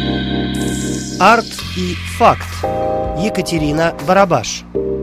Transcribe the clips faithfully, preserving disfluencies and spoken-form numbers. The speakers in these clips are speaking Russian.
Арт и факт. Екатерина Барабаш.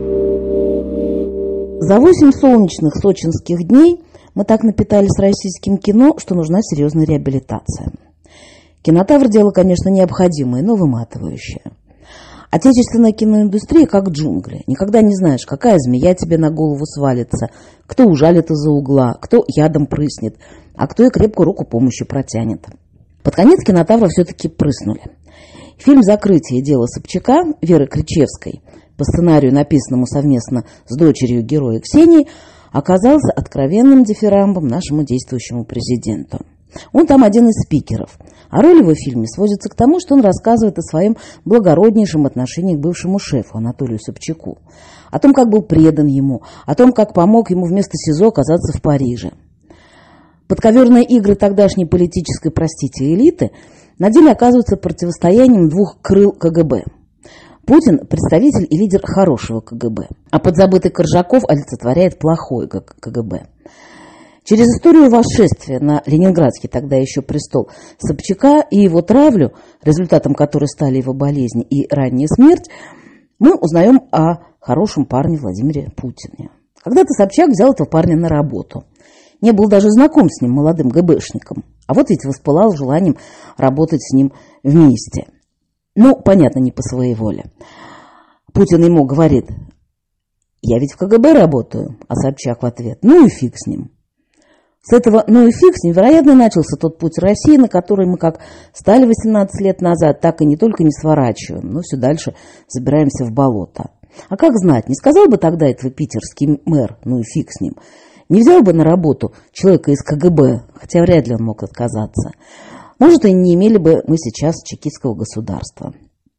За восемь солнечных сочинских дней мы так напитались российским кино, что нужна серьезная реабилитация. Кинотавр – дело, конечно, необходимое, но выматывающее. Отечественная киноиндустрия как джунгли. Никогда не знаешь, какая змея тебе на голову свалится, кто ужалит из-за угла, кто ядом прыснет, а кто и крепкую руку помощи протянет. Под конец кинотавра все-таки прыснули. Фильм «Закрытие. Дело Собчака» Веры Кричевской, по сценарию, написанному совместно с дочерью героя Ксенией, оказался откровенным дифирамбом нашему действующему президенту. Он там один из спикеров, а роль его в фильме сводится к тому, что он рассказывает о своем благороднейшем отношении к бывшему шефу Анатолию Собчаку, о том, как был предан ему, о том, как помог ему вместо СИЗО оказаться в Париже. Подковерные игры тогдашней политической, простите, элиты на деле оказываются противостоянием двух крыл КГБ. Путин – представитель и лидер хорошего КГБ, а подзабытый Коржаков олицетворяет плохой КГБ. Через историю восшествия на ленинградский тогда еще престол Собчака и его травлю, результатом которой стали его болезни и ранняя смерть, мы узнаем о хорошем парне Владимире Путине. Когда-то Собчак взял этого парня на работу. Не был даже знаком с ним, молодым ГБшником. А вот ведь воспылал желанием работать с ним вместе. Ну, понятно, не по своей воле. Путин ему говорит: «Я ведь в КГБ работаю», а Собчак в ответ: «Ну и фиг с ним». С этого «ну и фиг с ним» вероятно начался тот путь России, на который мы как стали восемнадцать лет назад, так и не только не сворачиваем, но все дальше забираемся в болото. А как знать, не сказал бы тогда этого питерский мэр «ну и фиг с ним», не взял бы на работу человека из КГБ, хотя вряд ли он мог отказаться. Может, и не имели бы мы сейчас чекистского государства.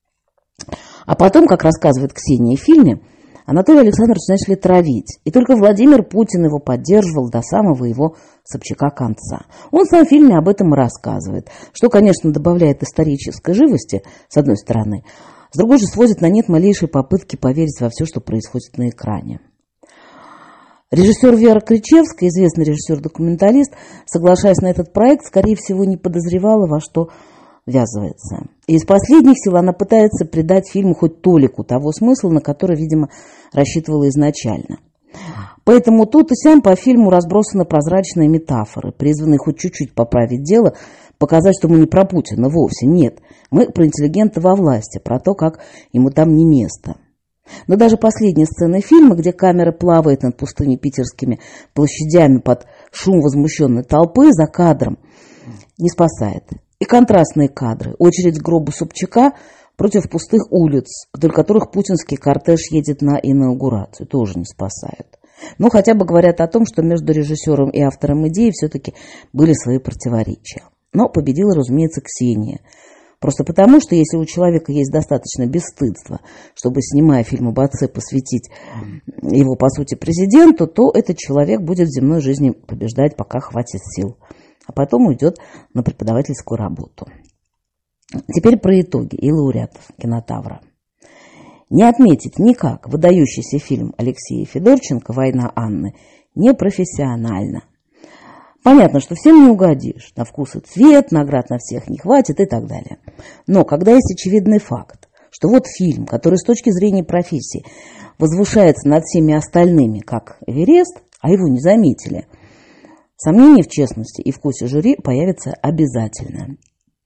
А потом, как рассказывает Ксения в фильме, Анатолия Александровича начали травить, и только Владимир Путин его поддерживал до самого его Собчака конца. Он в своем фильме об этом и рассказывает, что, конечно, добавляет исторической живости, с одной стороны, с другой же сводит на нет малейшие попытки поверить во все, что происходит на экране. Режиссер Вера Кричевская, известный режиссер-документалист, соглашаясь на этот проект, скорее всего, не подозревала, во что ввязывается. И из последних сил она пытается придать фильму хоть толику того смысла, на который, видимо, рассчитывала изначально. Поэтому тут и сям по фильму разбросаны прозрачные метафоры, призванные хоть чуть-чуть поправить дело, показать, что мы не про Путина вовсе, нет. Мы про интеллигента во власти, про то, как ему там не место. Но даже последняя сцена фильма, где камера плавает над пустыми питерскими площадями под шум возмущенной толпы за кадром, не спасает. И контрастные кадры. Очередь к гробу Собчака против пустых улиц, вдоль которых путинский кортеж едет на инаугурацию, тоже не спасают. Но хотя бы говорят о том, что между режиссером и автором идеи все-таки были свои противоречия. Но победила, разумеется, Ксения. Просто потому, что если у человека есть достаточно бесстыдства, чтобы, снимая фильм об отце, посвятить его, по сути, президенту, то этот человек будет в земной жизни побеждать, пока хватит сил. А потом уйдет на преподавательскую работу. Теперь про итоги и лауреатов кинотавра. Не отметить никак выдающийся фильм Алексея Федорченко «Война Анны» непрофессионально. Понятно, что всем не угодишь. На вкус и цвет, наград на всех не хватит и так далее. Но когда есть очевидный факт, что вот фильм, который с точки зрения профессии возвышается над всеми остальными, как Эверест, а его не заметили, сомнения в честности и вкусе жюри появятся обязательно.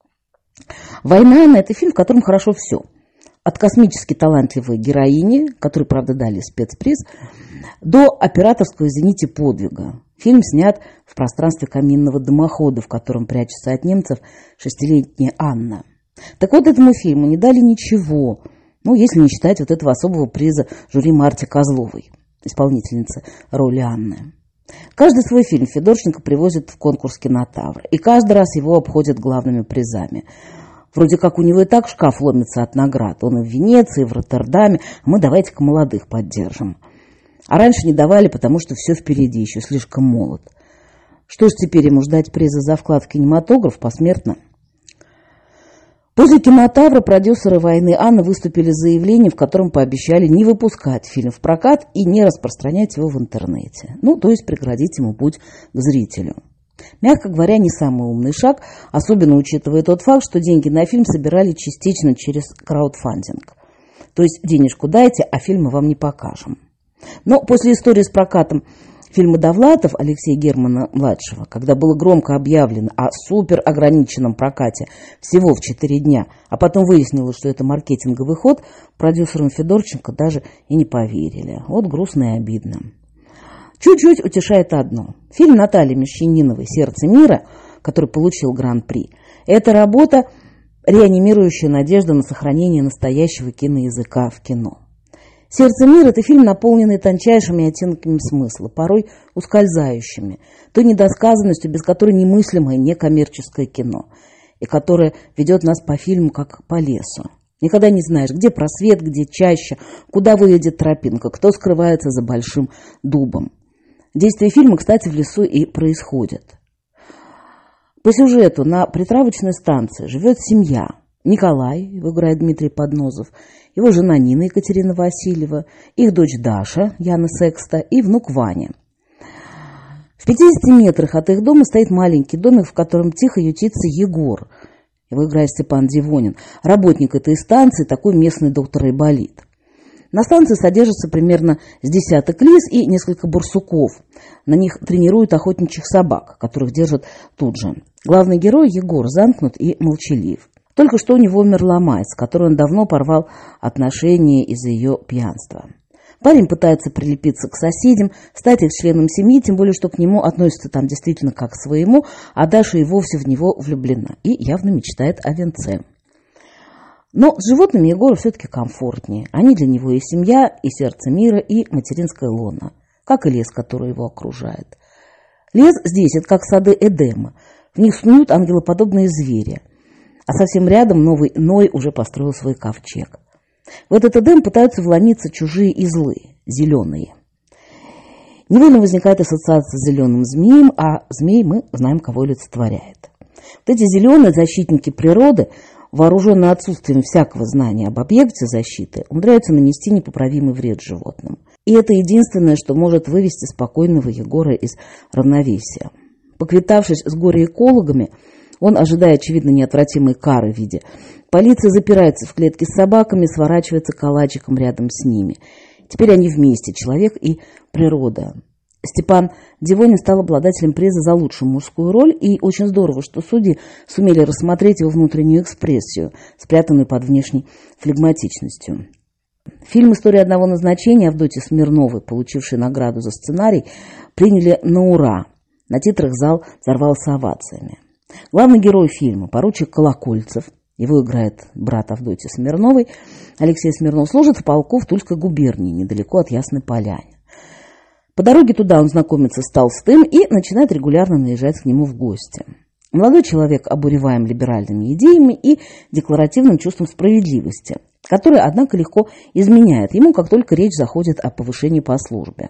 «Война Анны» – это фильм, в котором хорошо все. От космически талантливой героини, которой, правда, дали спецприз, до операторского, извините, подвига. Фильм снят в пространстве каминного дымохода, в котором прячется от немцев шестилетняя Анна. Так вот, этому фильму не дали ничего, ну, если не считать вот этого особого приза жюри Марте Козловой, исполнительницы роли Анны. Каждый свой фильм Федорченко привозит в конкурс «Кинотавр», и каждый раз его обходят главными призами. Вроде как у него и так шкаф ломится от наград. Он и в Венеции, и в Роттердаме, а мы давайте-ка молодых поддержим. А раньше не давали, потому что все впереди, еще слишком молод. Что ж теперь ему ждать приза за вклад в кинематограф посмертно? После «Кинотавра» продюсеры «Войны Анны» выступили с заявлением, в котором пообещали не выпускать фильм в прокат и не распространять его в интернете. Ну, то есть преградить ему путь к зрителю. Мягко говоря, не самый умный шаг, особенно учитывая тот факт, что деньги на фильм собирали частично через краудфандинг. То есть денежку дайте, а фильмы вам не покажем. Но после истории с прокатом фильма «Довлатов» Алексея Германа-младшего, когда было громко объявлено о суперограниченном прокате всего в четыре дня, а потом выяснилось, что это маркетинговый ход, продюсерам Федорченко даже и не поверили. Вот грустно и обидно. Чуть-чуть утешает одно. Фильм Натальи Мещаниновой «Сердце мира», который получил гран-при, это работа, реанимирующая надежду на сохранение настоящего киноязыка в кино. «Сердце мира» – это фильм, наполненный тончайшими оттенками смысла, порой ускользающими, той недосказанностью, без которой немыслимое некоммерческое кино, и которое ведет нас по фильму, как по лесу. Никогда не знаешь, где просвет, где чаща, куда выведет тропинка, кто скрывается за большим дубом. Действие фильма, кстати, в лесу и происходит. По сюжету на притравочной станции живет семья. Николай, его играет Дмитрий Поднозов, его жена Нина Екатерина Васильева, их дочь Даша, Яна Секста, и внук Ваня. В пятидесяти метрах от их дома стоит маленький домик, в котором тихо ютится Егор, его играет Степан Дивонин, работник этой станции, такой местный доктор Айболит. На станции содержится примерно с десяток лис и несколько барсуков. На них тренируют охотничьих собак, которых держат тут же. Главный герой Егор замкнут и молчалив. Только что у него умерла мать, с которой он давно порвал отношения из-за ее пьянства. Парень пытается прилепиться к соседям, стать их членом семьи, тем более, что к нему относятся там действительно как к своему, а Даша и вовсе в него влюблена и явно мечтает о венце. Но с животными Егору все-таки комфортнее. Они для него и семья, и сердце мира, и материнская лона, как и лес, который его окружает. Лес здесь – это как сады Эдема. В них снуют ангелоподобные звери. А совсем рядом новый Ной уже построил свой ковчег. В этот Эдем пытаются вломиться чужие и злые, зеленые. Невольно возникает ассоциация с зеленым змеем, а змей мы знаем, кого олицетворяет. Вот эти зеленые защитники природы, вооруженные отсутствием всякого знания об объекте защиты, умудряются нанести непоправимый вред животным. И это единственное, что может вывести спокойного Егора из равновесия. Поквитавшись с горе-экологами, он, ожидая, очевидно, неотвратимой кары в виде полиции, запирается в клетке с собаками, сворачивается калачиком рядом с ними. Теперь они вместе, человек и природа. Степан Дивонин стал обладателем приза за лучшую мужскую роль, и очень здорово, что судьи сумели рассмотреть его внутреннюю экспрессию, спрятанную под внешней флегматичностью. Фильм «История одного назначения» Авдотьи Смирновой, получившей награду за сценарий, приняли на ура. На титрах зал взорвался овациями. Главный герой фильма, поручик Колокольцев, его играет брат Авдотьи Смирновой, Алексей Смирнов, служит в полку в Тульской губернии, недалеко от Ясной Поляны. По дороге туда он знакомится с Толстым и начинает регулярно наезжать к нему в гости. Молодой человек обуреваем либеральными идеями и декларативным чувством справедливости, которое, однако, легко изменяет ему, как только речь заходит о повышении по службе.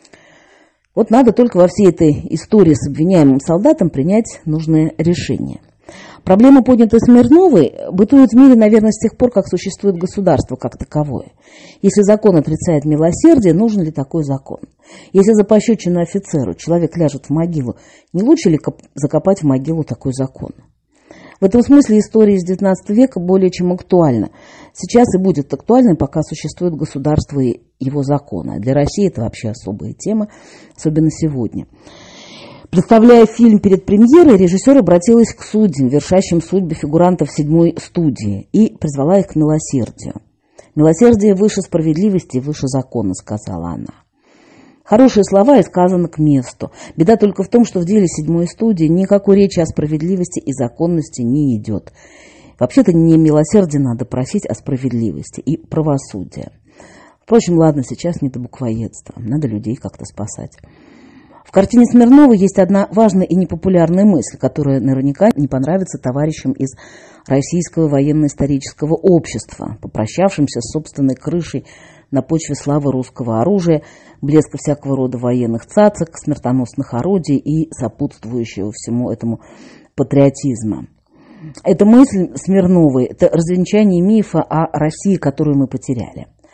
Вот надо только во всей этой истории с обвиняемым солдатом принять нужное решение. Проблема, поднятая Смирновой, бытует в мире, наверное, с тех пор, как существует государство как таковое. Если закон отрицает милосердие, нужен ли такой закон? Если за пощечину офицеру человек ляжет в могилу, не лучше ли закопать в могилу такой закон? В этом смысле история из девятнадцатого века более чем актуальна. Сейчас и будет актуальной, пока существует государство и его законы. Для России это вообще особая тема, особенно сегодня. Представляя фильм перед премьерой, режиссер обратилась к судьям, вершащим судьбы фигурантов седьмой студии, и призвала их к милосердию. «Милосердие выше справедливости и выше закона», — сказала она. Хорошие слова и сказано к месту. Беда только в том, что в деле седьмой студии никакой речи о справедливости и законности не идет. Вообще-то не милосердие надо просить, а справедливости и правосудия. Впрочем, ладно, сейчас не до буквоедства, надо людей как-то спасать. В картине Смирновой есть одна важная и непопулярная мысль, которая наверняка не понравится товарищам из Российского военно-исторического общества, попрощавшимся с собственной крышей на почве славы русского оружия, блеска всякого рода военных цацок, смертоносных орудий и сопутствующего всему этому патриотизма. Эта мысль Смирновой – это развенчание мифа о России, которую мы потеряли.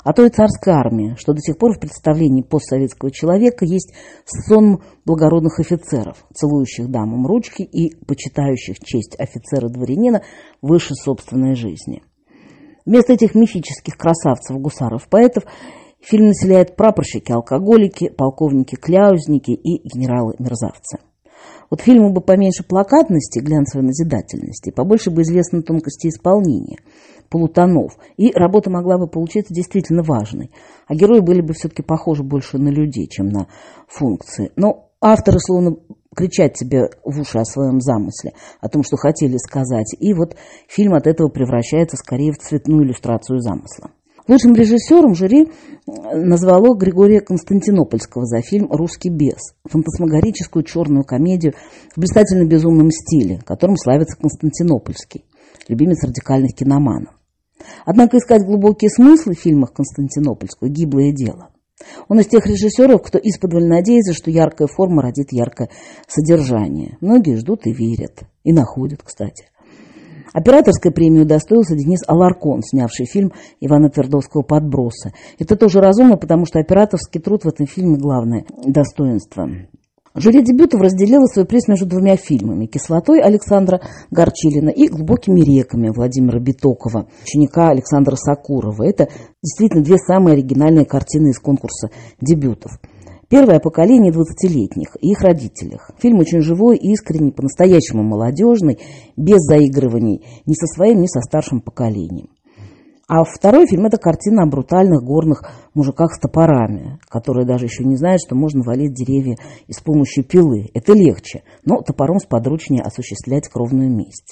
а то и царской армии, что до сих пор в представлении постсоветского человека есть сон благородных офицеров, целующих дамам ручки и почитающих честь офицера-дворянина выше собственной жизни. Вместо этих мифических красавцев, гусаров, поэтов фильм населяет прапорщики-алкоголики, полковники-кляузники и генералы-мерзавцы. Вот фильму бы поменьше плакатности, глянцевой назидательности, побольше бы известно тонкости исполнения, полутонов, и работа могла бы получиться действительно важной, а герои были бы все-таки похожи больше на людей, чем на функции. Но авторы словно кричат тебе в уши о своем замысле, о том, что хотели сказать, и вот фильм от этого превращается скорее в цветную иллюстрацию замысла. Лучшим режиссером жюри назвало Григория Константинопольского за фильм «Русский бес», фантасмагорическую черную комедию в блистательно-безумном стиле, которым славится Константинопольский, любимец радикальных киноманов. Однако искать глубокие смыслы в фильмах Константинопольского – гиблое дело. Он из тех режиссеров, кто исподволь надеется, что яркая форма родит яркое содержание. Многие ждут и верят. И находят, кстати. Операторской премии удостоился Денис Аларкон, снявший фильм Ивана Твердовского «Подбросы». Это тоже разумно, потому что операторский труд в этом фильме – главное достоинство. Жюри дебютов разделило свой приз между двумя фильмами – «Кислотой» Александра Горчилина и «Глубокими реками» Владимира Битокова, ученика Александра Сакурова. Это действительно две самые оригинальные картины из конкурса дебютов. Первое о поколении двадцатилетних и их родителях. Фильм очень живой, искренний, по-настоящему молодежный, без заигрываний ни со своим, ни со старшим поколением. А второй фильм – это картина о брутальных горных мужиках с топорами, которые даже еще не знают, что можно валить деревья и с помощью пилы. Это легче, но топором сподручнее осуществлять кровную месть.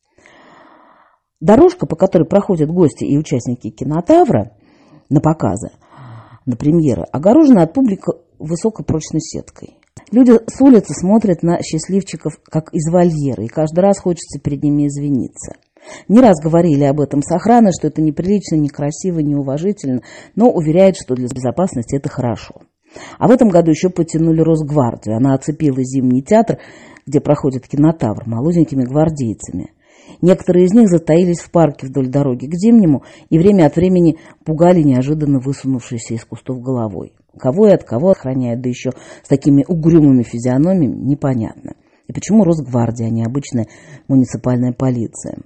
Дорожка, по которой проходят гости и участники кинотавра на показы, на премьеры, огорожена от публики высокопрочной сеткой. Люди с улицы смотрят на счастливчиков как из вольера, и каждый раз хочется перед ними извиниться. Не раз говорили об этом с охраной, что это неприлично, некрасиво, неуважительно, но уверяют, что для безопасности это хорошо. А в этом году еще потянули Росгвардию. Она оцепила Зимний театр, где проходит кинотавр, молоденькими гвардейцами. Некоторые из них затаились в парке вдоль дороги к Зимнему и время от времени пугали неожиданно высунувшейся из кустов головой. Кого и от кого охраняют, да еще с такими угрюмыми физиономиями, непонятно. И почему Росгвардия, а не обычная муниципальная полиция?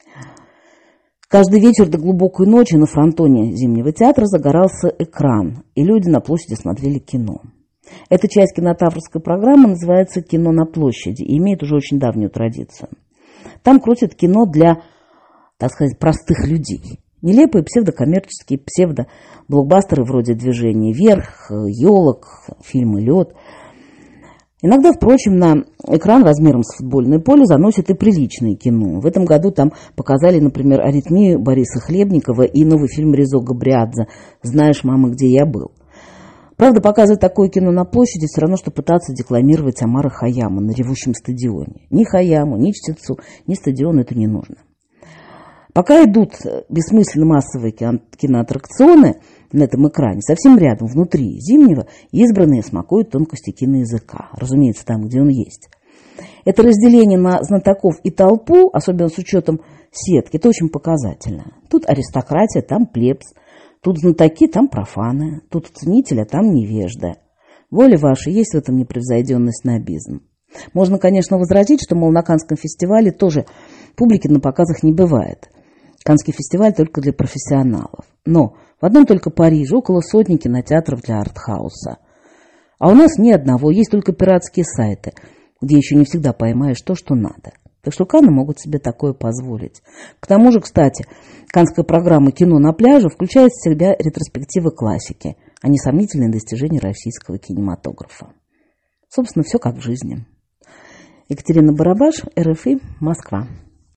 Каждый вечер до глубокой ночи на фронтоне Зимнего театра загорался экран, и люди на площади смотрели кино. Эта часть кинотаврской программы называется «Кино на площади» и имеет уже очень давнюю традицию. Там крутят кино для, так сказать, простых людей. Нелепые псевдокоммерческие псевдоблокбастеры вроде «Движение вверх», «Елок», фильмы «Лед». Иногда, впрочем, на экран размером с футбольное поле заносят и приличное кино. В этом году там показали, например, «Аритмию» Бориса Хлебникова и новый фильм Резо Габриадзе «Знаешь, мама, где я был». Правда, показывать такое кино на площади все равно, что пытаться декламировать Омара Хайяма на ревущем стадионе. Ни Хайяму, ни чтецу, ни стадиону это не нужно. Пока идут бессмысленно массовые киноаттракционы на этом экране, совсем рядом, внутри Зимнего, избранные смакуют тонкости киноязыка, разумеется, там, где он есть. Это разделение на знатоков и толпу, особенно с учетом сетки, это очень показательно. Тут аристократия, там плебс. Тут знатоки, там профаны, тут ценитель, а там невежда. Воля ваша, есть в этом непревзойденный снобизм. Можно, конечно, возразить, что, мол, на Каннском фестивале тоже публики на показах не бывает. Каннский фестиваль только для профессионалов. Но в одном только Париже около сотни кинотеатров для артхауса. А у нас ни одного, есть только пиратские сайты, где еще не всегда поймаешь то, что надо. Так что Канны могут себе такое позволить. К тому же, кстати, каннская программа «Кино на пляже» включает в себя ретроспективы классики, а не сомнительные достижения российского кинематографа. Собственно, все как в жизни. Екатерина Барабаш, эр эф и, Москва.